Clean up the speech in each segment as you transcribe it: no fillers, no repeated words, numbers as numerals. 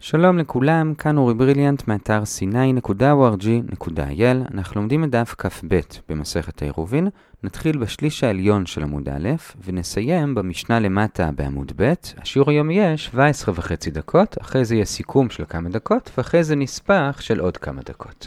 שלום לכולם, כאן אורי בריליאנט מאתר sinai.org.il. אנחנו לומדים את דף כ"ב במסכת העירובין. נתחיל בשליש העליון של עמוד א' ונסיים במשנה למטה בעמוד ב'. השיעור היום יהיה 17.5 דקות, אחרי זה יהיה סיכום של כמה דקות ואחרי זה נספח של עוד כמה דקות.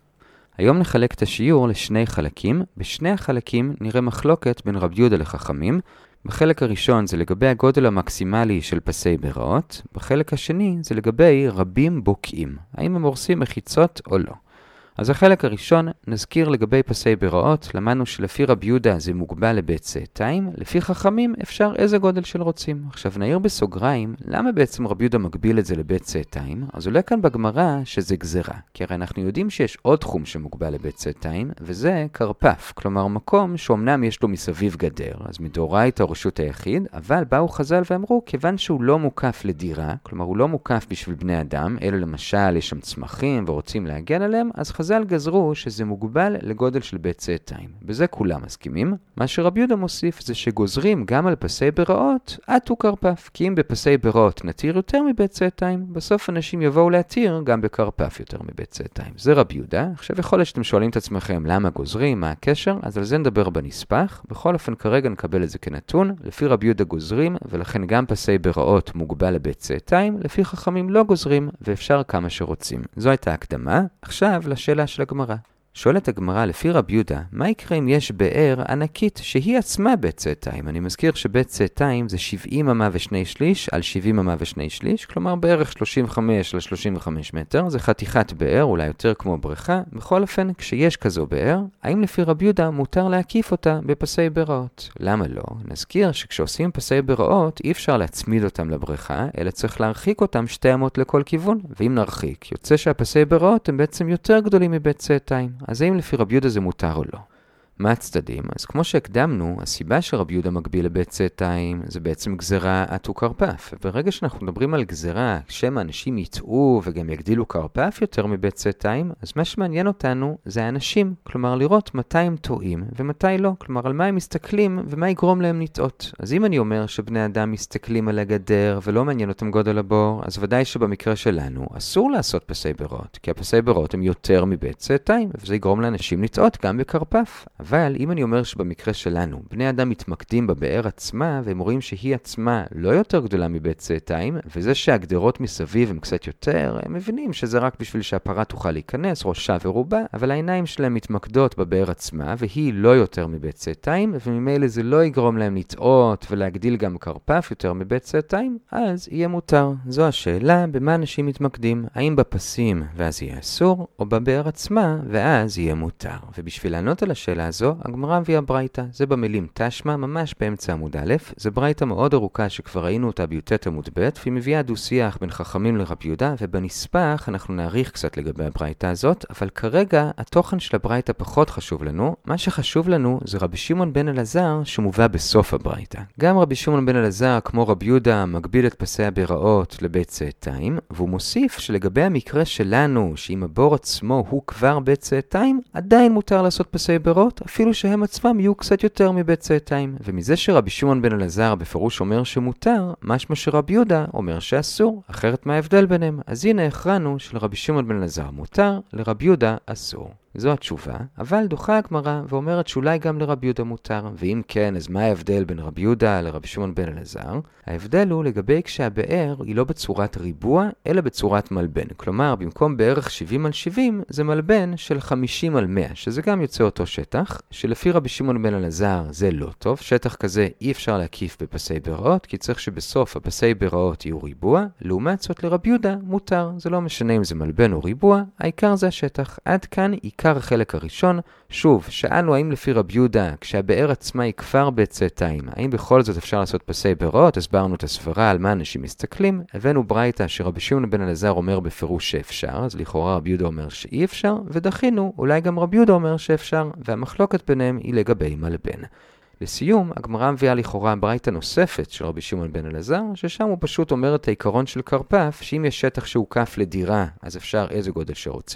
היום נחלק את השיעור לשני חלקים. בשני החלקים נראה מחלוקת בין רבי יהודה לחכמים. בחלק הראשון זה לגבי הגודל המקסימלי של פסי בראות, בחלק השני זה לגבי רבים בוקעים, האם הם הורסים מחיצות או לא. אז החלק הראשון נזכיר לגבי פסי בראות, למדנו שלפי רבי יהודה זה מוגבל לבית שעתיים, לפי חכמים אפשר איזה גודל של רוצים. עכשיו נעיר בסוגריים, למה בעצם רבי יהודה מגביל את זה לבית שעתיים? אז עולה כאן בגמרא שזה גזרה, כי הרי אנחנו יודעים שיש עוד תחום שמוגבל לבית שעתיים, וזה קרפף, כלומר מקום שאומנם יש לו מסביב גדר, אז מדאורייתא רשות היחיד, אבל באו חז"ל ואמרו, כיוון שהוא לא מוקף לדירה, כלומר הוא לא מוקף בשביל בני אדם, אלא למשל יש שם צמחים ורוצים להגן עליהם, אז חז"ל גזרו שזה מוגבל לגודל של בית שעתיים. בזה כולם מסכימים. מה שרבי יהודה מוסיף זה שגוזרים גם על פסי בראות עד וקרפף. כי אם בפסי בראות נתיר יותר מבית שעתיים, בסוף אנשים יבואו להתיר גם בקרפף יותר מבית שעתיים. זה רבי יהודה. עכשיו יכול להיות שאתם שואלים את עצמכם למה גוזרים, מה הקשר, אז על זה נדבר בנספח. בכל אופן כרגע נקבל את זה כנתון. לפי רבי יהודה גוזרים, ולכן גם פסי בראות מוגבל לבית שעתיים, לפי חכמים לא גוזרים, ואפשר כמה שרוצים. זו הייתה הקדמה. עכשיו לשאלה של הגמרא. שואלת הגמרא לפי רבי יהודה, מה יקרה אם יש באר ענקית שהיא עצמה בית שעתיים? אני מזכיר שבית שעתיים זה 70 אמה ושני שליש על 70 אמה ושני שליש, כלומר בערך 35 ל-35 מטר, זה חתיכת באר, אולי יותר כמו בריכה. בכל אופן, כשיש כזו באר, האם לפי רבי יהודה מותר להקיף אותה בפסי בראות? למה לא? נזכיר שכשעושים פסי בראות אי אפשר להצמיד אותם לבריכה, אלא צריך להרחיק אותם 2 אמות לכל כיוון, ואם נרחיק, יוצא שהפסי בראות הם בעצם יותר גדולים מבית שעתיים. אז האם לפי רבי יהודה זה מותר או לא? מה הצדדים? אז כמו שהקדמנו, הסיבה שרבי יהודה מגביל לבית שעתיים זה בעצם גזרה עד וקרפף. ברגע שאנחנו מדברים על גזרה, כשם האנשים יטעו וגם יגדילו קרפף יותר מבית שעתיים, אז מה שמעניין אותנו זה האנשים, כלומר לראות מתי הם טועים ומתי לא, כלומר על מה הם מסתכלים ומה יגרום להם לטעות. אז אם אני אומר שבני אדם מסתכלים על הגדר ולא מעניין אותם גודל הבור, אז ודאי שבמקרה שלנו אסור לעשות פסי בראות, כי הפסי בראות הם יותר מבית שעתיים, וזה יגרום לאנשים לטעות גם בקרפף. אבל אם אני אומר שבמקרה שלנו, בני אדם מתמקדים בבאר עצמה, והם רואים שהיא עצמה לא יותר גדולה מבית שעתיים, וזה שהגדרות מסביב הם קצת יותר, הם מבינים שזה רק בשביל שהפרה תוכל להיכנס, ראשה ורובה, אבל העיניים שלהם מתמקדות בבאר עצמה, והיא לא יותר מבית שעתיים, וממילא זה לא יגרום להם לטעות ולהגדיל גם קרפף יותר מבית שעתיים, אז יהיה מותר. זו השאלה, במה אנשים מתמקדים, האם בפסים ואז יהיה אסור, או בבאר עצמה ואז יהיה מותר. ובשביל לענות על השאלה הזו, הגמרא מביאה ברייתא. זה במילים תשמע, ממש באמצע עמוד א', זה ברייתא מאוד ארוכה שכבר ראינו אותה בי"ט עמוד ב', והיא מביאה דו-שיח בין חכמים לרבי יהודה, ובנספח אנחנו נאריך קצת לגבי הברייתא הזאת, אבל כרגע התוכן של הברייתא פחות חשוב לנו. מה שחשוב לנו זה רבי שמעון בן אלעזר שמובא בסוף הברייתא. גם רבי שמעון בן אלעזר כמו רבי יהודה מגביל את פסי הבראות לבית שעתיים, והוא מוסיף שלגבי המקרה שלנו, שאם הבור עצמו הוא כבר בית שעתיים, עדיין מותר לעשות פסי בראות, אפילו שהם עצמם יהיו קצת יותר מבית שעתיים. ומזה שרבי שמעון בן אלעזר בפירוש אומר שמותר, משמע שרבי יהודה אומר שאסור, אחרת מה ההבדל ביניהם? אז הנה הכרענו שלרבי שמעון בן אלעזר מותר, לרבי יהודה אסור. זו התשובה, אבל דוחה הגמרא ואומרת שאולי גם לרבי יהודה מותר. ואם כן, אז מה ההבדל בין רבי יהודה לרבי שמעון בן אלעזר? ההבדל הוא לגבי כשהבאר היא לא בצורת ריבוע, אלא בצורת מלבן. כלומר, במקום בערך 70 על 70, זה מלבן של 50 על 100, שזה גם יוצא אותו שטח, שלפי רבי שמעון בן אלעזר זה לא טוב. שטח כזה אי אפשר להקיף בפסי בראות, כי צריך שבסוף הפסי בראות יהיו ריבוע. לעומת זאת לרבי יהודה מותר. זה לא משנה אם זה מלבן או ריבוע, העיקר זה השטח. עד כאן עיקר החלק הראשון. שוב, שאלנו האם לפי רבי יהודה, כשהבאר עצמה היא כבר בית שעתיים, האם בכל זאת אפשר לעשות פסי בראות? הסברנו את הסברה על מה אנשים מסתכלים. הבאנו ברייתא שרבי שמעון בן אלעזר אומר בפירוש שאפשר, אז לכאורה רבי יהודה אומר שאי אפשר, ודחינו, אולי גם רבי יהודה אומר שאפשר, והמחלוקת ביניהם היא לגבי מלבן. לסיום, הגמרא מביאה לכאורה ברייתא נוספת של רבי שמעון בן אלעזר, ששם הוא פשוט אומר את העיקרון של קרפף, שאם יש שטח שהוא כף לדירה, אז אפשר איזה גודל שרוצים.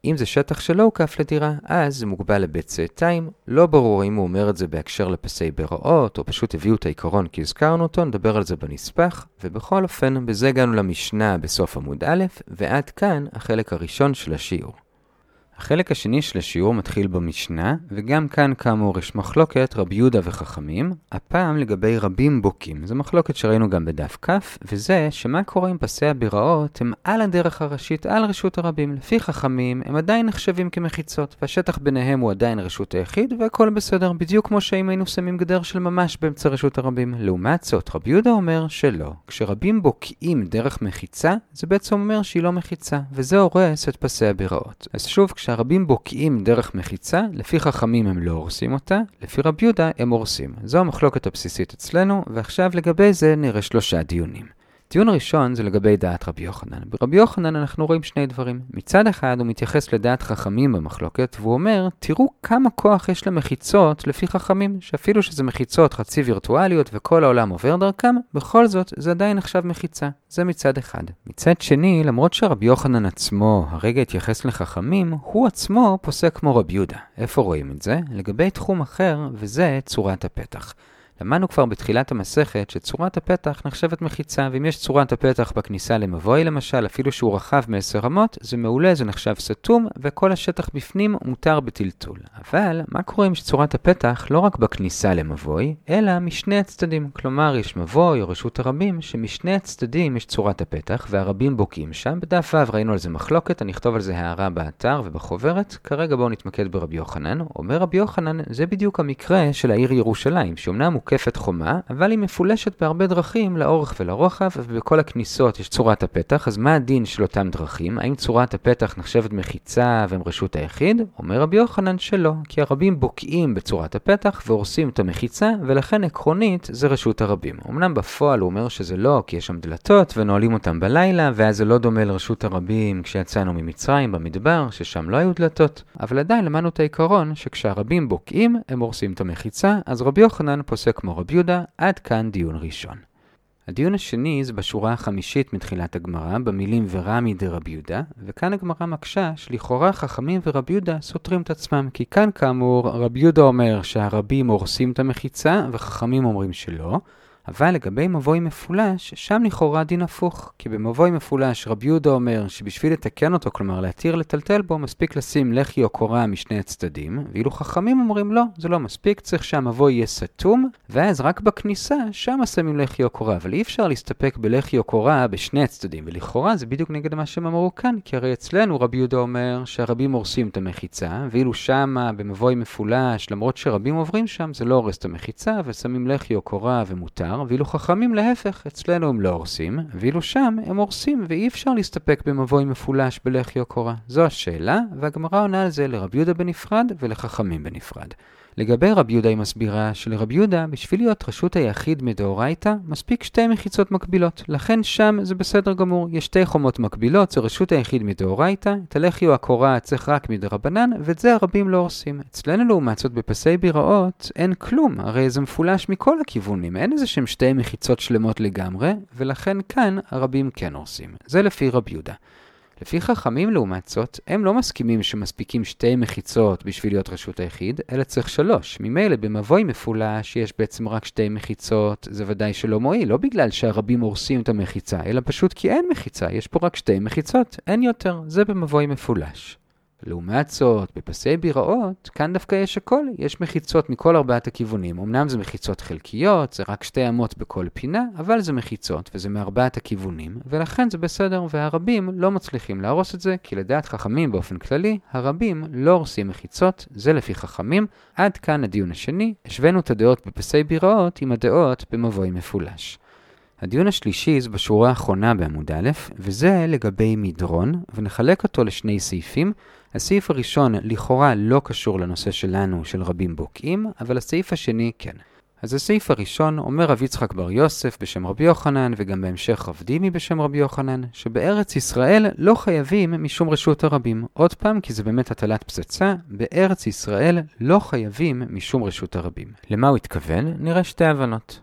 אם זה שטח שלא הוקף לדירה, אז זה מוגבל לבית צאתיים. לא ברור אם הוא אומר את זה בהקשר לפסי ביראות, או פשוט הביאו את העיקרון כי הזכרנו אותו, נדבר על זה בנספח. ובכל אופן, בזה הגענו למשנה בסוף עמוד א', ועד כאן החלק הראשון של השיעור. החלק השני של השיעור מתחיל במשנה, וגם כאן כאמור יש מחלוקת רבי יהודה וחכמים, הפעם לגבי רבים בוקים. זו מחלוקת שראינו גם בדף כף, וזה שמה קורה עם פסי הביראות הם על הדרך הראשית, על רשות הרבים. לפי חכמים הם עדיין נחשבים כמחיצות, והשטח ביניהם הוא עדיין רשות היחיד, והכל בסדר, בדיוק כמו שאם היינו שמים גדר של ממש באמצע רשות הרבים. לעומת זאת, רבי יהודה אומר שלא. כשרבים בוקעים דרך מחיצה, זה בעצם אומר שהיא לא מחיצה, וזה הורס את פסי הביראות. אז שוב, כשהרבים בוקעים דרך מחיצה, לפי חכמים הם לא הורסים אותה, לפי רבי יהודה הם הורסים. זו המחלוקת הבסיסית אצלנו, ועכשיו לגבי זה נראה 3 דיונים. דיון ראשון זה לגבי דעת רבי יוחנן. ברבי יוחנן אנחנו רואים 2 דברים. מצד אחד הוא מתייחס לדעת חכמים במחלוקת, והוא אומר, תראו כמה כוח יש למחיצות לפי חכמים, שאפילו שזה מחיצות חצי וירטואליות וכל העולם עובר דרכם, בכל זאת זה עדיין נחשב מחיצה. זה מצד אחד. מצד שני, למרות שרבי יוחנן עצמו הרגע התייחס לחכמים, הוא עצמו פוסק כמו רבי יהודה. איפה רואים את זה? לגבי תחום אחר, וזה צורת הפתח. למדנו כבר בתחילת המסכת שצורת הפתח נחשבת מחיצה, ואם יש צורת הפתח בכניסה למבוי למשל, אפילו שהוא רחב מ10 אמות, זה מעולה, זה נחשב סתום, וכל השטח בפנים מותר בטלטול. אבל מה קורה עם צורת הפתח לא רק בכניסה למבוי, אלא משני הצדדים? כלומר, יש מבוי או רשות הרבים, שמשני הצדדים יש צורת הפתח, והרבים בוקעים שם. בדף ו' ראינו על זה מחלוקת, אני אכתוב על זה הערה באתר ובחוברת. כרגע בואו נתמקד ברבי יוחנן. אומר רבי יוחנן, זה בדיוק המקרה של העיר ירושלים, שאומנם מוקפת חומה, אבל היא מפולשת בהרבה דרכים לאורך ולרוחב, ובכל הכניסות יש צורת הפתח. אז מה הדין של אותם דרכים? האם צורת הפתח נחשבת מחיצה והם רשות היחיד? אומר רבי יוחנן שלא, כי הרבים בוקעים בצורת הפתח והורסים את המחיצה, ולכן עקרונית זה רשות הרבים. אמנם בפועל הוא אומר שזה לא, כי יש שם דלתות ונועלים אותם בלילה, ואז זה לא דומה לרשות הרבים כשיצאנו ממצרים במדבר, ששם לא היו דלתות. אבל עדיין למדנו את העיקרון שכשהרבים בוקעים הם הורסים את המחיצה, אז רבי יוחנן פוסק כמו רבי יהודה. עד כאן דיון ראשון. הדיון השני זה בשורה החמישית מתחילת הגמרא, במילים ורמי דרבי יהודה, וכאן הגמרא מקשה שלכאורה חכמים ורבי יהודה סותרים את עצמם, כי כאן כאמור רבי יהודה אומר שהרבים הורסים את המחיצה וחכמים אומרים שלא, אבל לגבי מבוי מפולש, שם לכאורה דין הפוך, כי במבוי מפולש רבי יהודה אומר שבשביל לתקן אותו, כלומר להתיר לטלטל בו, מספיק לשים לחי או קורה משני הצדדים, ואילו חכמים אומרים לא, זה לא מספיק, צריך שהמבוי יהיה סתום, ואז רק בכניסה שם שמים לחי או קורה, אבל אי אפשר להסתפק בלחי או קורה בשני הצדדים, ולכאורה זה בדיוק נגד מה שהם אמרו כאן, כי הרי אצלנו רבי יהודה אומר שהרבים הורסים את המחיצה, ואילו שם במבוי מפולש, למרות שרבים עוברים שם, זה לא הורס את המחיצה, ושמים לחי או קורה ומותר, ואילו חכמים להפך, אצלנו הם לא הורסים, ואילו שם הם הורסים, ואי אפשר להסתפק במבוי מפולש בלחי או קורה. זו השאלה, והגמרא עונה על זה לרבי יהודה בנפרד ולחכמים בנפרד. לגבי רבי יהודה היא מסבירה שלרבי יהודה, בשביל להיות רשות היחיד מדאורייתא, מספיק 2 מחיצות מקבילות. לכן שם זה בסדר גמור. יש 2 חומות מקבילות, זה רשות היחיד מדאורייתא, את הלחי או הקורה צריך רק מדרבנן, ואת זה הרבים לא עושים. אצלנו לעומת זאת בפסי ביראות אין כלום, הרי זה מפולש מכל הכיוונים, אין איזה שהם 2 מחיצות שלמות לגמרי, ולכן כאן הרבים כן עושים. זה לפי רבי יהודה. לפי חכמים לעומת זאת, הם לא מסכימים שמספיקים 2 מחיצות בשביל להיות רשות היחיד, אלא צריך 3. ממילא במבוי מפולש יש בעצם רק 2 מחיצות, זה ודאי שלא מועיל, לא בגלל שהרבים הורסים את המחיצה, אלא פשוט כי אין מחיצה, יש פה רק 2 מחיצות, אין יותר, זה במבוי מפולש. לעומת זאת, בפסי ביראות, כאן דווקא יש הכל, יש מחיצות מכל 4 הכיוונים. אמנם זה מחיצות חלקיות, זה רק 2 אמות בכל פינה, אבל זה מחיצות וזה מ4 הכיוונים, ולכן זה בסדר, והרבים לא מצליחים להרוס את זה, כי לדעת חכמים באופן כללי, הרבים לא הורסים מחיצות, זה לפי חכמים. עד כאן הדיון השני, השווינו את הדעות בפסי ביראות עם הדעות במבוי מפולש. הדיון השלישי זה בשורה האחרונה בעמוד א', וזה לגבי מדרון, ונחלק אותו ל2 סעיפים. הסעיף הראשון לכאורה לא קשור לנושא שלנו של רבים בוקעים, אבל הסעיף השני כן. אז הסעיף הראשון אומר רב יצחק בר יוסף בשם רבי יוחנן, וגם בהמשך רב דימי בשם רבי יוחנן, שבארץ ישראל לא חייבים משום רשות הרבים. עוד פעם, כי זה באמת הטלת פצצה, בארץ ישראל לא חייבים משום רשות הרבים. למה הוא התכוון? נראה 2 הבנות.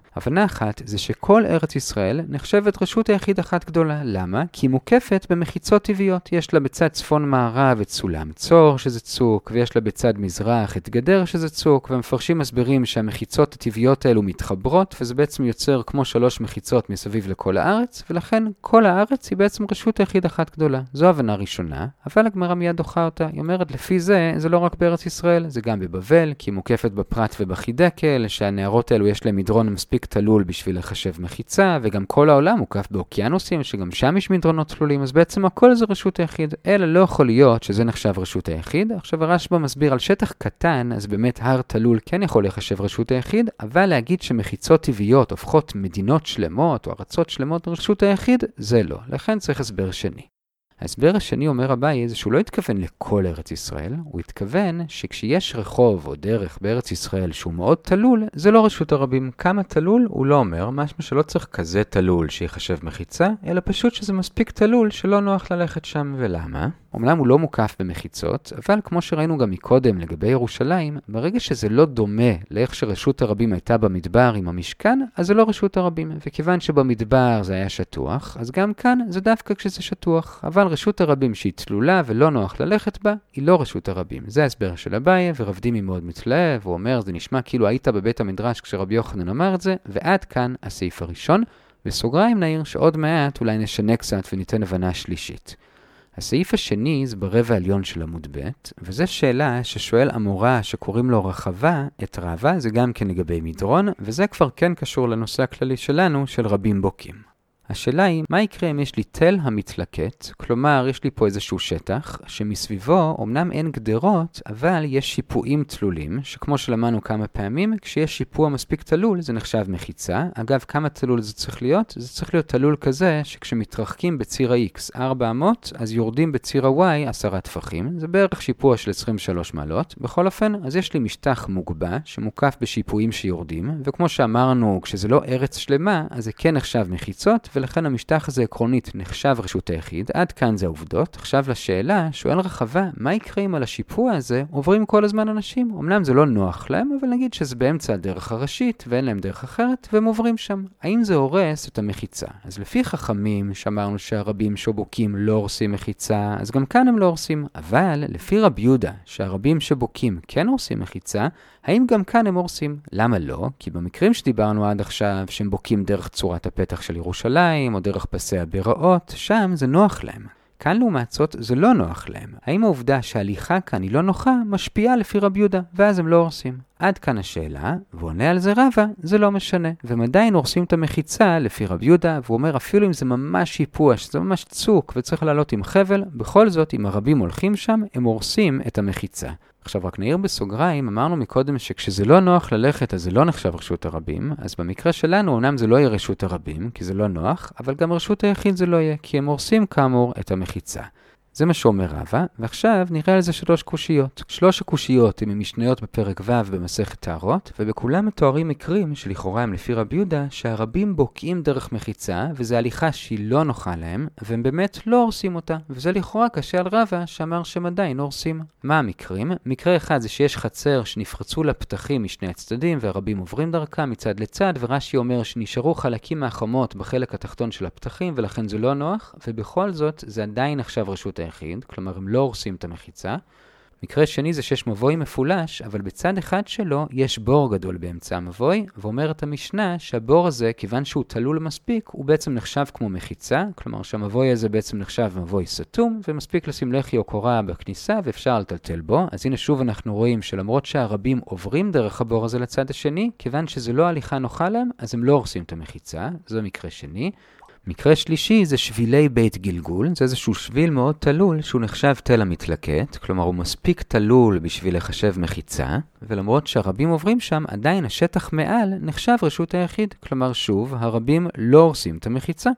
הבנה אחת זה שכל ארץ ישראל נחשבת רשות היחיד אחת גדולה. למה? כי היא מוקפת במחיצות טבעיות. יש לה בצד צפון מערב את סולם צור שזה צוק, ויש לה בצד מזרח את גדר שזה צוק, ומפרשים מסבירים שהמחיצות הטבעיות האלו מתחברות, וזה בעצם יוצר כמו 3 מחיצות מסביב לכל הארץ, ולכן כל הארץ היא בעצם רשות היחיד אחת גדולה. זו הבנה ראשונה, אבל הגמרא מיד דוחה אותה. היא אומרת, לפי זה לא רק בארץ ישראל, זה גם בבבל, כי היא מוקפת בפרת ובחידקל, שהנערות האלו יש להם מדרון מספיק תלול בשביל לחשב מחיצה, וגם כל העולם מוקף באוקיינוסים, שגם שם יש מדרונות תלולים, אז בעצם הכל זה רשות היחיד. אלא לא יכול להיות שזה נחשב רשות היחיד. עכשיו הרשב"א מסביר על שטח קטן, אז באמת הר תלול כן יכול לחשב רשות היחיד, אבל להגיד שמחיצות טבעיות הופכות מדינות שלמות או ארצות שלמות רשות היחיד, זה לא. לכן צריך הסבר שני. ההסבר השני אומר אביי זה שהוא לא התכוון לכל ארץ ישראל, הוא התכוון שכשיש רחוב או דרך בארץ ישראל שהוא מאוד תלול, זה לא רשות הרבים. כמה תלול הוא לא אומר, משמע שלא צריך כזה תלול שיחשב מחיצה, אלא פשוט שזה מספיק תלול שלא נוח ללכת שם. ולמה? אומנם הוא לא מוקף במחיצות, אבל כמו שראינו גם מקודם לגבי ירושלים, ברגע שזה לא דומה לאיך שרשות הרבים הייתה במדבר עם המשכן, אז זה לא רשות הרבים. וכיוון שבמדבר זה היה שטוח, אז גם כאן זה דווקא כשזה שטוח. אבל רשות הרבים שהיא תלולה ולא נוח ללכת בה, היא לא רשות הרבים. זה ההסבר של אביי, ורב דימי מאוד מתלהב, הוא אומר, זה נשמע כאילו היית בבית המדרש כשרבי יוחנן אמר את זה, ועד כאן הסעיף הראשון. בסוגריים נעיר שעוד מעט אולי נשנה קצת וניתן הבנה שלישית. הסעיף השני זה ברבע העליון של עמוד ב', וזו שאלה ששואל המורה שקוראים לו רחבה את רבא, זה גם כן לגבי מדרון, וזה כבר כן קשור לנושא הכללי שלנו של רבים בוקים. השאלה היא, מה יקרה אם יש לי תל המתלקט? כלומר, יש לי פה איזשהו שטח, שמסביבו אומנם אין גדרות, אבל יש שיפועים תלולים, שכמו שלמדנו כמה פעמים, כשיש שיפוע מספיק תלול, זה נחשב מחיצה. אגב, כמה תלול זה צריך להיות? זה צריך להיות תלול כזה, שכשמתרחקים בציר ה-X 400, אז יורדים בציר ה-Y 10 טפחים. זה בערך שיפוע של 23 מעלות. בכל אופן, אז יש לי משטח מוגבע, שמוקף בשיפועים שיורדים, וכמו שאמרנו, כשזה לא ארץ שלמה, אז זה כן נחשב מחיצות, ולכן המשטח הזה עקרונית נחשב רשות היחיד. עד כאן זה העובדות. עכשיו לשאלה, שואל רחבה, מה יקרה אם על השיפוע הזה עוברים כל הזמן אנשים? אמנם זה לא נוח להם, אבל נגיד שזה באמצע הדרך הראשית ואין להם דרך אחרת, והם עוברים שם. האם זה הורס את המחיצה? אז לפי חכמים, שאמרנו שהרבים שבוקים לא הורסים מחיצה, אז גם כאן הם לא הורסים. אבל לפי רב יהודה, שהרבים שבוקים כן הורסים מחיצה, האם גם כאן הם הורסים? למה לא? כי במקרים שדיברנו עד עכשיו, שהם בוקים דרך צורת הפתח של ירושלים, או דרך פסי הביראות, שם זה נוח להם. כאן לעומת זאת זה לא נוח להם. האם העובדה שההליכה כאן היא לא נוחה, משפיעה לפי רב יהודה, ואז הם לא הורסים? עד כאן השאלה, ועונה על זה רבא, זה לא משנה. והם עדיין הורסים את המחיצה לפי רב יהודה, והוא אומר אפילו אם זה ממש שיפוע, שזה ממש צוק, וצריך לעלות עם חבל, בכל זאת, אם הרבים הולכים שם, הם הורסים את המחיצה. עכשיו רק נעיר בסוגריים, אמרנו מקודם שכשזה לא נוח ללכת אז זה לא נחשב רשות הרבים, אז במקרה שלנו אומנם זה לא יהיה רשות הרבים, כי זה לא נוח, אבל גם רשות היחיד זה לא יהיה, כי הם הורסים כאמור את המחיצה. זה מה שאומר רבא, ועכשיו נראה על זה 3 קושיות. 3 הקושיות הן משניות בפרק ו' במסכת טהרות, ובכולם מתוארים מקרים שלכאורה הם לפי רבי יהודה, שהרבים בוקעים דרך מחיצה, וזו הליכה שהיא לא נוחה להם, והם באמת לא הורסים אותה. וזה לכאורה קשה על רבא שאמר שהם עדיין הורסים. מה המקרים? מקרה אחד זה שיש חצר שנפרצו לפתחים משני הצדדים, והרבים עוברים דרכם מצד לצד, ורש"י אומר שנשארו חלקים מהחומות בחלק התחתון של הפתחים, ולכן זה לא נוח, ובכל זאת זה עדיין נחשב רשות היחיד, כלומר הם לא הורסים את המחיצה. מקרה שני זה שיש מבוי מפולש, אבל בצד אחד שלו יש בור גדול באמצע המבוי, ואומרת המשנה שהבור הזה, כיוון שהוא תלול מספיק, הוא בעצם נחשב כמו מחיצה, כלומר שהמבוי הזה בעצם נחשב מבוי סתום, ומספיק לשים לחי או קורה בכניסה ואפשר לטלטל בו. אז הנה שוב אנחנו רואים שלמרות שהרבים עוברים דרך הבור הזה לצד השני, כיוון שזה לא הליכה נוחה להם, אז הם לא הורסים את המחיצה. זה מקרה שני. מקרה שלישי זה שבילי בית גלגול, זה איזשהו שביל מאוד תלול שהוא נחשב תל המתלקט, כלומר הוא מספיק תלול בשביל לחשב מחיצה, ולמרות שהרבים עוברים שם, עדיין השטח מעל נחשב רשות היחיד, כלומר שוב, הרבים לא הורסים את המחיצה.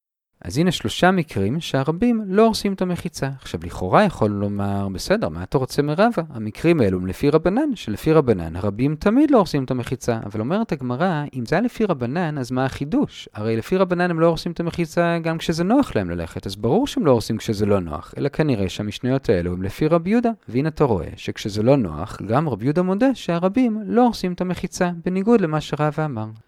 אז הנה 3 מקרים שהרבים לא הורסים את המחיצה. עכשיו לכאורה יכול לומר, בסדר, מה אתה רוצה מרבא? המקרים האלו הם לפי רבנן, שלפי רבנן הרבים תמיד לא הורסים את המחיצה. אבל אומרת הגמרא, אם זה לפי רבנן, אז מה החידוש? הרי לפי רבנן הם לא הורסים את המחיצה גם כשזה נוח להם ללכת, אז ברור שהם לא הורסים כשזה לא נוח, אלא כנראה שהמשניות האלו הם לפי רבי יהודה. והנה אתה רואה שכשזה לא נוח, גם רבי יהודה מודה שהרבים לא הורסים את המחיצה, בניגוד למה שרבא אמר.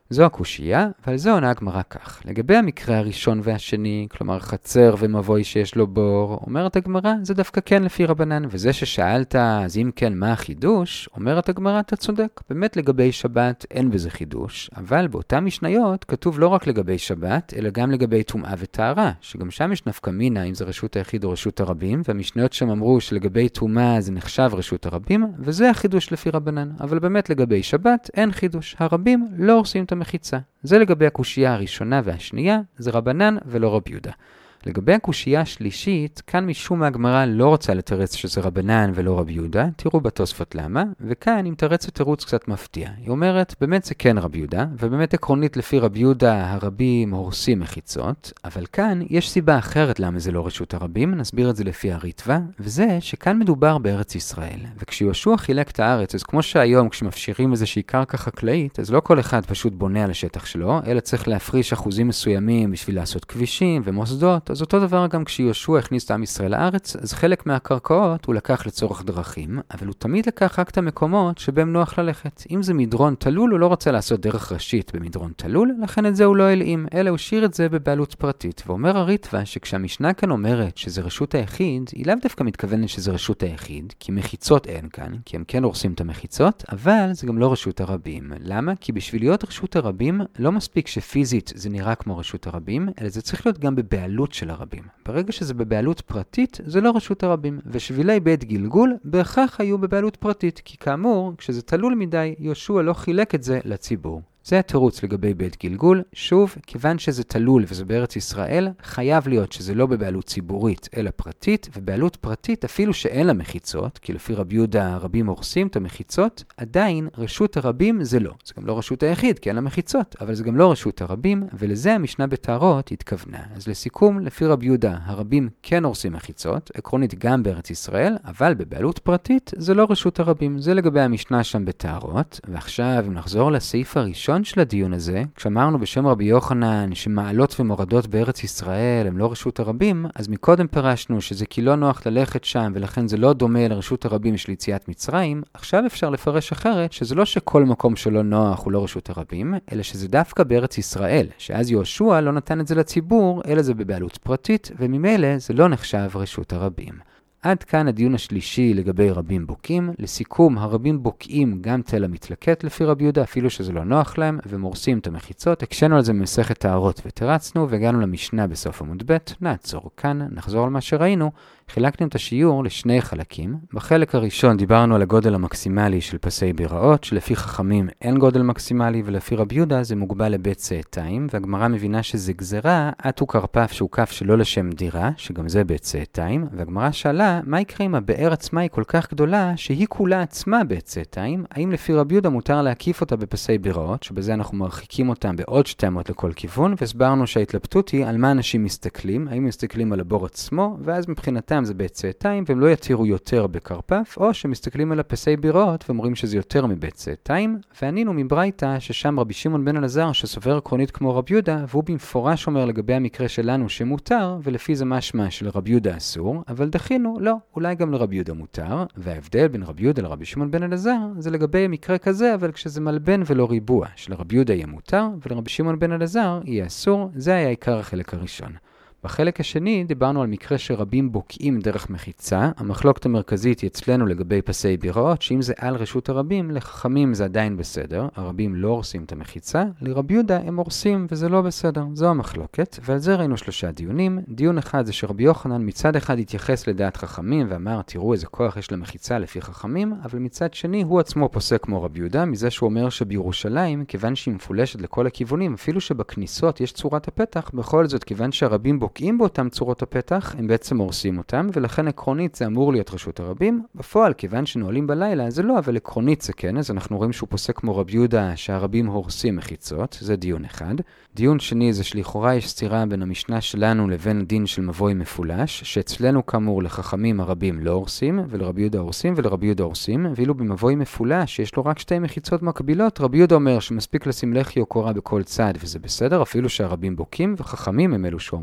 זו הקושייה, ועל זה עונה הגמרא כך. לגבי המקרה הראשון והשני, כלומר חצר ומבוי שיש לו בור, אומרת הגמרא, זה דווקא כן לפי רבנן, וזה ששאלת, אז אם כן, מה החידוש? אומרת הגמרא, אתה צודק. באמת לגבי שבת אין בזה חידוש, אבל באותן משניות כתוב לא רק לגבי שבת, אלא גם לגבי טומאה וטהרה, שגם שם יש נפקא מינה, אם זה רשות היחיד או רשות הרבים, והמשניות שם אמרו שלגבי טומאה זה נחשב רשות הרבים, וזה החידוש לפי רבנן. אבל באמת לגבי שבת אין חידוש. הרבים לא הורסים את המחיצה. זה לגבי הקושייה הראשונה והשנייה, זה רבנן ולא רב יהודה. לגבי הקושייה השלישית, כאן משום הגמרא לא רוצה לתרץ שזה רבנן ולא רב יהודה, תראו בתוספות למה, וכאן היא מתרצת תירוץ קצת מפתיע. היא אומרת, באמת זה כן רב יהודה, ובאמת עקרונית לפי רב יהודה הרבים הורסים מחיצות, אבל כאן יש סיבה אחרת למה זה לא רשות הרבים, נסביר את זה לפי הריטב"א, וזה שכאן מדובר בארץ ישראל, וכשיהושע חילק את הארץ, אז כמו שהיום כשמפשירים איזושהי קרקע חקלאית, אז לא כל אחד פשוט בונה על השטח שלו, אלא צריך להפריש אחוזים מסוימים בשביל לעשות כבישים ומוסדות. אז אותו דבר גם כשיהושע הכניס את עם ישראל לארץ, אז חלק מהקרקעות הוא לקח לצורך דרכים, אבל הוא תמיד לקח רק את המקומות שבהם נוח ללכת. אם זה מדרון תלול, הוא לא רוצה לעשות דרך ראשית במדרון תלול, לכן את זה הוא לא הלאים, אלא הוא שיר את זה בבעלות פרטית. ואומר הריטב"א שכשהמשנה כאן אומרת שזה רשות היחיד, היא לאו דווקא מתכוונת שזה רשות היחיד, כי מחיצות אין כאן, כי הם כן הורסים את המחיצות, אבל זה גם לא רשות הרבים. למה? כי בשביל להיות רשות הרבים, לא מספיק שפיזית זה נראה כמו רשות הרבים, אלא זה צריך להיות גם בבעלות של הרבים. ברגע שזה בבעלות פרטית, זה לא רשות הרבים, ושבילי בית גלגול בהכרח היו בבעלות פרטית, כי כאמור, כשזה תלול מדי, יהושע לא חילק את זה לציבור. זה התירוץ לגבי בית גלגול. שוב, כיוון שזה תלול וזה בארץ ישראל, חייב להיות שזה לא בבעלות ציבורית, אלא פרטית, ובעלות פרטית אפילו שאין לה מחיצות, כי לפי רב יהודה הרבים הורסים את המחיצות, עדיין רשות הרבים זה לא. זה גם לא רשות היחיד, כי אין לה מחיצות, אבל זה גם לא רשות הרבים, ולזה המשנה בטהרות התכוונה. אז לסיכום, לפי רב יהודה הרבים כן הורסים מחיצות, עקרונית גם בארץ ישראל, אבל בבעלות פרטית זה לא רשות הרבים. זה לגבי המשנה שם בטהרות. ועכשיו, אם נחזור לסעיף הראשון של הדיון הזה, כשאמרנו בשם רבי יוחנן שמעלות ומורדות בארץ ישראל הם לא רשות הרבים, אז מקודם פרשנו שזה כי לא נוח ללכת שם ולכן זה לא דומה לרשות הרבים של יציאת מצרים. עכשיו אפשר לפרש אחרת שזה לא שכל מקום שלא נוח הוא לא רשות הרבים, אלא שזה דווקא בארץ ישראל, שאז יהושע לא נתן את זה לציבור, אלא זה בבעלות פרטית, וממילא זה לא נחשב רשות הרבים. עד כאן הדיון השלישי לגבי רבים בוקעים. לסיכום, הרבים בוקעים גם תל המתלקט לפי רבי יהודה, אפילו שזה לא נוח להם, ומורסים את המחיצות. הקשנו על זה במסכת טהרות ותרצנו, והגענו למשנה בסוף עמוד ב'. נעצור כאן, נחזור על מה שראינו. חילקנו את השיעור לשני חלקים. בחלק הראשון דיברנו על הגודל המקסימלי של פסי ביראות, שלפי חכמים אין גודל מקסימלי, ולפי רבי יהודה זה מוגבל לבית צאתיים, והגמרא מבינה שזה גזרה, עטו קרפף שהוא כף שלא לשם דירה, שגם זה בית צאתיים, והגמרא שאלה, מה יקרה אם הבאר עצמה היא כל כך גדולה, שהיא כולה עצמה בית צאתיים? האם לפי רבי יהודה מותר להקיף אותה בפסי ביראות, שבזה אנחנו מרחיקים אותם בעוד 2 אמות לכל כיוון, והסברנו שההתלבטות היא על מה אנשים מסתכלים, האם מסתכלים על הבור עצמו, ואז מבחינתם זה בית צאתיים, והם לא יתירו יותר בקרפף, או שמסתכלים על הפסי ביראות ואומרים שזה יותר מבית צאתיים. וענינו מברייתא ששם רבי שמעון בן אלעזר שסובר עקרונית כמו רבי יהודה, והוא במפורש אומר לגבי המקרה שלנו שמותר, ולפי זה משמע של רבי יהודה אסור, אבל דחינו, לא, אולי גם לרבי יהודה מותר, וההבדל בין רבי יהודה לרבי שמעון בן אלעזר זה לגבי מקרה כזה, אבל כשזה מלבן ולא ריבוע, שלרבי יהודה יהיה מותר, ולרבי שמעון בן אלעזר יהיה אסור. זה היה עיקר החלק הראשון. בחלק השני דיברנו על מקרה שרבים בוקעים דרך מחיצה. המחלוקת המרכזית היא אצלנו לגבי פסי ביראות, שאם זה על רשות הרבים, לחכמים זה עדיין בסדר, הרבים לא הורסים את המחיצה, לרבי יהודה הם הורסים וזה לא בסדר. זו המחלוקת, ועל זה ראינו 3 דיונים. דיון אחד זה שרבי יוחנן מצד אחד התייחס לדעת חכמים ואמר, תראו איזה כוח יש למחיצה לפי חכמים, אבל מצד שני הוא עצמו פוסק כמו רבי יהודה, מזה שהוא אומר שבירושלים, כיוון שהיא מפולשת לכל הכיוונים, אפילו שבכניסות יש צורת הפתח, בכל זאת כיוון שהרבים בוקעים באותם צורות הפתח, הם בעצם הורסים אותם, ולכן עקרונית זה אמור להיות רשות הרבים. בפועל, כיוון שנועלים בלילה, זה לא, אבל עקרונית זה כן, אז אנחנו רואים שהוא פוסק כמו רבי יהודה שהרבים הורסים מחיצות. זה דיון אחד. דיון שני זה שלכאורה יש סתירה בין המשנה שלנו לבין הדין של מבוי מפולש, שאצלנו כאמור לחכמים הרבים לא הורסים, ולרבי יהודה הורסים ולרבי יהודה הורסים, ואילו במבוי מפולש שיש לו רק 2 מחיצות מקבילות, רבי יהודה אומר שמספיק לשים לחי או קורה בכל צד, וזה בסדר, אפילו שהרבים בוקים, וחכמים הם אלו שאומרים שלא.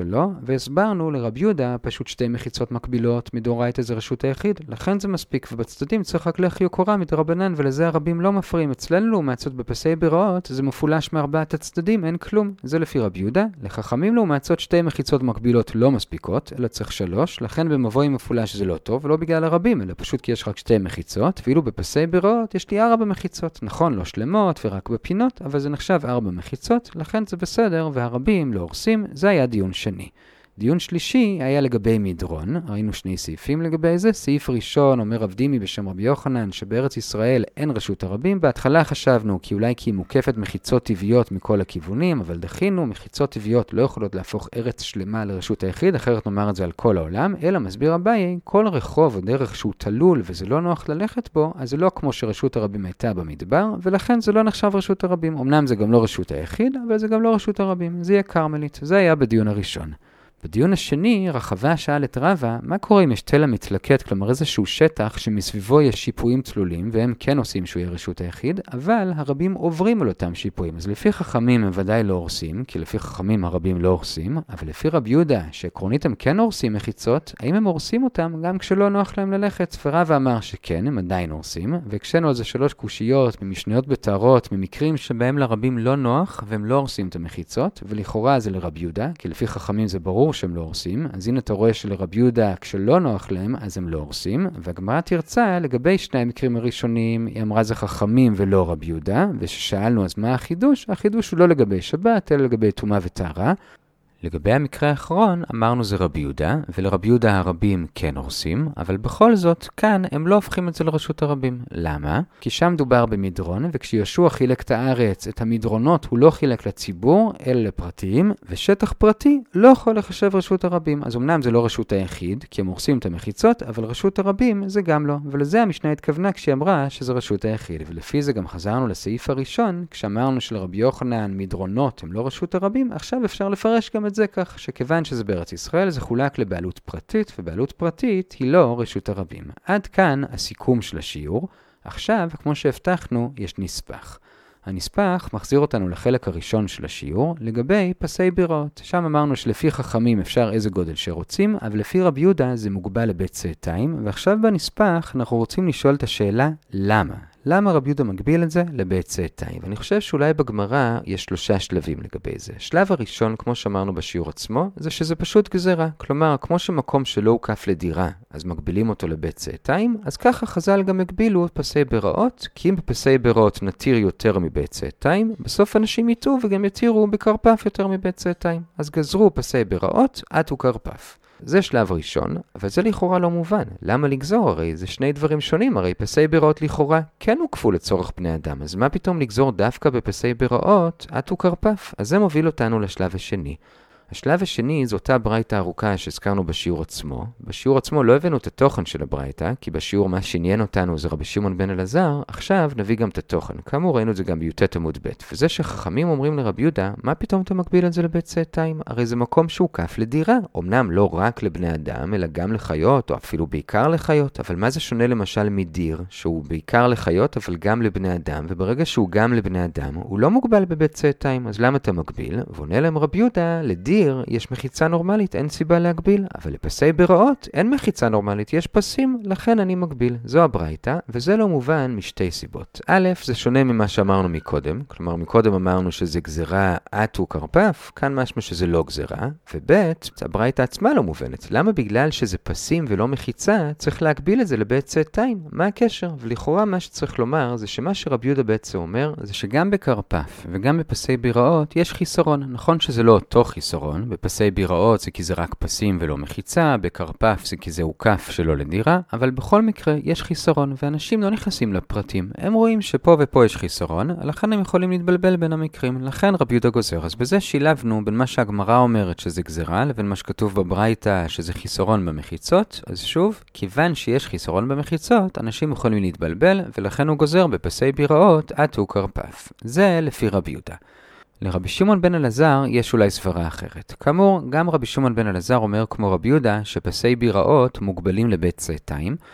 שלו, והסברנו לרבי יהודה פשוט שתי מחיצות מקבילות, מדאורייתא זה רשות היחיד, לכן זה מספיק, ובצדדים צריך רק להחי קורה מדרבנן, ולזה הרבים לא מפריעים. אצלנו לעומת זאת בפסי ביראות, זה מפולש מארבעת הצדדים, אין כלום. זה לפי רבי יהודה. לחכמים לעומת זאת שתי מחיצות מקבילות לא מספיקות, אלא צריך 3, לכן במבוי מפולש זה לא טוב, ולא בגלל הרבים, אלא פשוט כי יש רק שתי מחיצות, ואילו בפסי ביראות יש לי 4 מחיצות. נכון, לא שלמות ורק בפינות, אבל זה נחשב 4 מחיצות, לכן זה בסדר, והרבים לא הורסים. זה היה דיון שני. דיון שלישי היה לגבי מדרון, ראינו 2 סעיפים לגבי זה. סעיף ראשון אומר רב דימי בשם רבי יוחנן שבארץ ישראל אין רשות הרבים. בהתחלה חשבנו כי אולי כי היא מוקפת מחיצות טבעיות מכל הכיוונים, אבל דחינו, מחיצות טבעיות לא יכולות להפוך ארץ שלמה לרשות היחיד, אחרת נאמר את זה על כל העולם, אלא מסביר אביי, כל רחוב או דרך שהוא תלול וזה לא נוח ללכת בו, אז זה לא כמו שרשות הרבים הייתה במדבר, ולכן זה לא נחשב רשות הרבים. אמנם זה גם לא רשות היחיד, אבל זה גם לא רשות הרבים, זה יהיה קרמלית. זה היה בדיון הראשון. בדיון השני, רחבה שאל את רבא, מה קורה אם יש תלע מתלקט, כלומר איזשהו שטח שמסביבו יש שיפועים תלולים, והם כן עושים שהוא יהיה רשות היחיד, אבל הרבים עוברים על אותם שיפועים. אז לפי חכמים הם ודאי לא הורסים, כי לפי חכמים הרבים לא הורסים, אבל לפי רבי יהודה, שעקרונית הם כן הורסים מחיצות, האם הם הורסים אותם גם כשלא נוח להם ללכת? ורבא אמר שכן, הם עדיין הורסים, והקשנו על זה 3 קושיות, ממשניות בתארות, ממקרים שבהם לרבים לא נוח, והם לא הורסים את המחיצות, ולכאורה זה לרבי יהודה, כי לפי חכמים זה ברור שהם לא הורסים. אז הנה אתה רואה שלרבי יהודה כשלא נוח להם אז הם לא הורסים, והגמרא תרצה לגבי 2 המקרים הראשונים, היא אמרה זה חכמים ולא רבי יהודה, וששאלנו אז מה החידוש? החידוש הוא לא לגבי שבת אלא לגבי טומאה וטהרה. לגבי המקרה האחרון, אמרנו זה רבי יהודה, ולרבי יהודה הרבים כן הורסים, אבל בכל זאת, כאן הם לא הופכים את זה לרשות הרבים. למה? כי שם דובר במדרון, וכשיהושע חילק את הארץ, את המדרונות הוא לא חילק לציבור, אלא לפרטיים, ושטח פרטי לא יכול לחשב רשות הרבים. אז אמנם זה לא רשות היחיד, כי הם הורסים את המחיצות, אבל רשות הרבים זה גם לא. ולזה המשנה התכוונה כשהיא אמרה שזה רשות היחיד. ולפי זה גם חזרנו לסעיף הראשון, כשאמרנו שלרבי יוחנן מדרונות הם לא רשות הרבים, עכשיו אפשר לפרש גם את זה כך, שכיוון שזה בארץ ישראל זה חולק לבעלות פרטית, ובעלות פרטית היא לא רשות הרבים. עד כאן הסיכום של השיעור. עכשיו, כמו שהבטחנו, יש נספח. הנספח מחזיר אותנו לחלק הראשון של השיעור, לגבי פסי ביראות. שם אמרנו שלפי חכמים אפשר איזה גודל שרוצים, אבל לפי רבי יהודה זה מוגבל לבית צאתיים, ועכשיו בנספח אנחנו רוצים לשאול את השאלה למה? למה רבי יהודה מגביל את זה לבית צאתיים? ואני חושב שאולי בגמרא יש 3 שלבים לגבי זה. השלב הראשון, כמו שאמרנו בשיעור עצמו, זה שזה פשוט גזרה. כלומר, כמו שמקום שלא הוקף לדירה, אז מגבילים אותו לבית צאתיים, אז ככה חז"ל גם הגבילו פסי ביראות, כי אם בפסי ביראות נתיר יותר מבית צאתיים, בסוף אנשים יטעו וגם יתירו בקרפף יותר מבית צאתיים. אז גזרו פסי ביראות עד וקרפף. זה שלב ראשון, אבל זה לכאורה לא מובן. למה לגזור? הרי זה 2 דברים שונים, הרי פסי ביראות לכאורה כן הוקפו לצורך בני אדם, אז מה פתאום לגזור דווקא בפסי ביראות עד וקרפף? אז זה מוביל אותנו לשלב השני. השלב השני זו אותה ברייתא ארוכה שהזכרנו בשיעור עצמו. בשיעור עצמו לא הבאנו את התוכן של הברייתא, כי בשיעור מה שעניין אותנו זה רבי שמעון בן אלעזר, עכשיו נביא גם את התוכן. כאמור ראינו את זה גם בי"ט עמוד ב'. וזה שחכמים אומרים לרבי יהודה, מה פתאום אתה מקביל את זה לבית צאתיים? הרי זה מקום שהוקף לדירה. אמנם לא רק לבני אדם, אלא גם לחיות, או אפילו בעיקר לחיות. אבל מה זה שונה למשל מדיר, שהוא בעיקר לחיות, אבל גם לבני אדם, וברגע שהוא גם לבני אדם, הוא לא מוגבל בבית צאתיים. אז למה אתה מקביל? ועונה להם רבי יהודה, לדיר יש מחיצה נורמלית, אין סיבה להגביל, אבל לפסי ביראות אין מחיצה נורמלית, יש פסים, לכן אני מגביל. זו הברייתא, וזה לא מובן משתי סיבות. א', זה שונה ממה שאמרנו מקודם, כלומר מקודם אמרנו שזה גזרה עד וקרפף, כאן משמע שזה לא גזרה, וב', הברייתא עצמה לא מובנת. למה בגלל שזה פסים ולא מחיצה, צריך להגביל את זה לבית צאתיים? מה הקשר? ולכאורה מה שצריך לומר זה שמה שרבי יהודה בעצם אומר, זה שגם בקרפף וגם בפסי ביראות יש חיסרון. נכון שזה לא אותו חיסרון, בפסי ביראות זה כי זה רק פסים ולא מחיצה, בקרפף זה כי זה הוקף שלא לדירה, אבל בכל מקרה יש חיסרון, ואנשים לא נכנסים לפרטים. הם רואים שפה ופה יש חיסרון, לכן הם יכולים להתבלבל בין המקרים, לכן רבי יהודה גוזר. אז בזה שילבנו בין מה שהגמרא אומרת שזה גזרה, לבין מה שכתוב בברייתא שזה חיסרון במחיצות. אז שוב, כיוון שיש חיסרון במחיצות, אנשים יכולים להתבלבל, ולכן הוא גוזר בפסי ביראות עד וקרפף. זה לפי רבי יהודה. לרבי שמעון בן אלעזר יש אולי סברה אחרת. כאמור, גם רבי שמעון בן אלעזר אומר כמו רבי יהודה שפסי ביראות מוגבלים לבית צאתיים,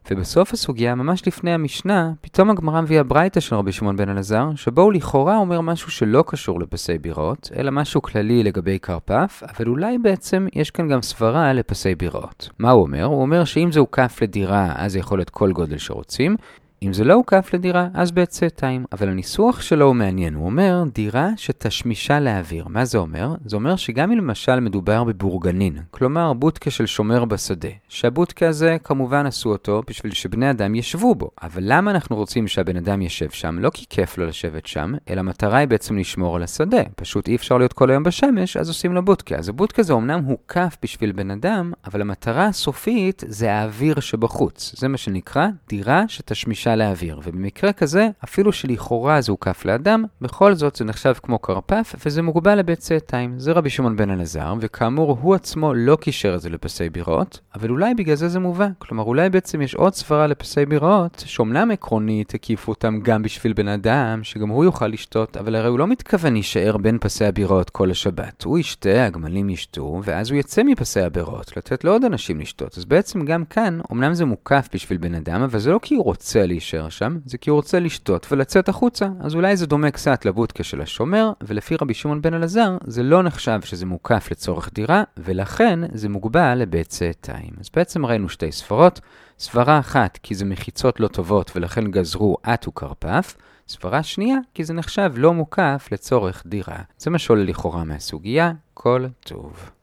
ובסוף הסוגיה, ממש לפני המשנה, פתאום הגמרא מביאה ברייתא של רבי שמעון בן אלעזר, שבו הוא לכאורה אומר משהו שלא קשור לפסי בירות, אלא משהו כללי לגבי קרפף, אבל אולי בעצם יש כאן גם סברה לפסי בירות. מה הוא אומר? הוא אומר שאם זה הוקף לדירה, אז זה יכול להיות כל גודל שרוצים, אם זה לא הוקף לדירה, אז בעצתיים. אבל הניסוח שלו הוא מעניין. הוא אומר, דירה שתשמישה לאוויר. מה זה אומר? זה אומר שגם אם למשל מדובר בבורגנין, כלומר בוטקה של שומר בשדה, שהבוטקה הזה כמובן עשו אותו בשביל שבני אדם ישבו בו. אבל למה אנחנו רוצים שהבן אדם ישב שם? לא כי כיף לו לשבת שם, אלא המטרה היא בעצם לשמור על השדה. פשוט אי אפשר להיות כל היום בשמש, אז עושים לו בוטקה. אז הבוטקה זה אומנם הוקף בשביל בן אדם, אבל המטרה הסופית זה האוויר שבחוץ. זה מה שנקרא דירה שתשמישה לאוויר, ובמקרה כזה, אפילו שלכאורה זה הוקף לאדם, בכל זאת זה נחשב כמו קרפף, וזה מוגבל לבצעתיים. זה רבי שמעון בן אלעזר, וכאמור הוא עצמו לא קישר את זה לפסי בירות, אבל אולי בגלל זה מובא. כלומר, אולי בעצם יש עוד סברה לפסי בירות, שאומנם עקרונית הקיפו אותם גם בשביל בן אדם, שגם הוא יוכל לשתות, אבל הרי הוא לא מתכוון להישאר בין פסי הבירות כל השבת. הוא ישתה, הגמלים ישתו, ואז הוא יצא מפסי הבירות, לתת לעוד אנשים לשתות. אז בעצם גם כאן, אומנם זה מוקף בשביל בן אדם, אבל זה לא כי הוא רוצה להישאר שם, זה כי הוא רוצה לשתות ולצאת החוצה. אז אולי זה דומה קצת לבוטקה של השומר, ולפי רבי שמעון בן אלעזר, זה לא נחשב שזה מוקף לצורך דירה, ולכן זה מוגבל לבצעתיים. אז בעצם ראינו שתי ספרות. סברה אחת, כי זה מחיצות לא טובות, ולכן גזרו עט וקרפף. סברה שנייה, כי זה נחשב לא מוקף לצורך דירה. זה מה שעולה לכאורה מהסוגיה. כל טוב.